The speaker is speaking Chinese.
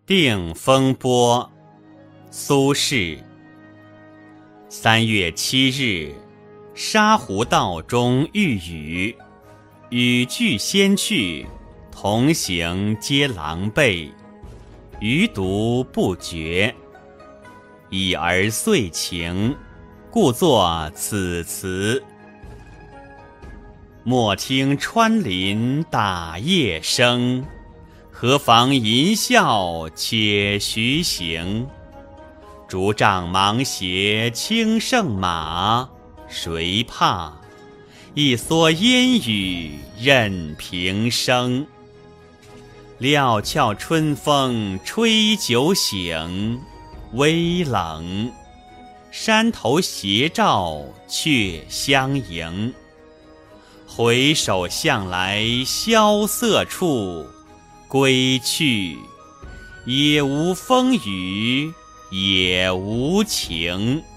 定风波，苏轼。3月7日，沙湖道中遇雨，雨具先去，同行皆狼狈，余独不觉。已而遂晴，故作此词。莫听穿林打叶声，何妨吟啸且徐行。竹杖芒鞋轻胜马，谁怕？一蓑烟雨任平生。料峭春风吹酒醒，微冷。山头斜照却相迎。回首向来萧瑟处，归去，也无风雨也无晴。